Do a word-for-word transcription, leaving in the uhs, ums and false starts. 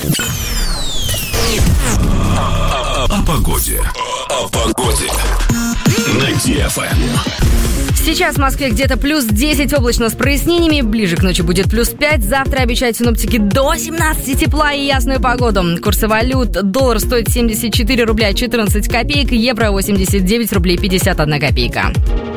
О погоде. О погоде. На ди-эф-эм. Сейчас в Москве где-то плюс десять, облачно с прояснениями. Ближе к ночи будет плюс пять. Завтра обещают синоптики до семнадцати тепла и ясную погоду. Курсы валют. Доллар стоит семьдесят четыре рубля четырнадцать копеек. Евро восемьдесят девять рублей пятьдесят одна копейка.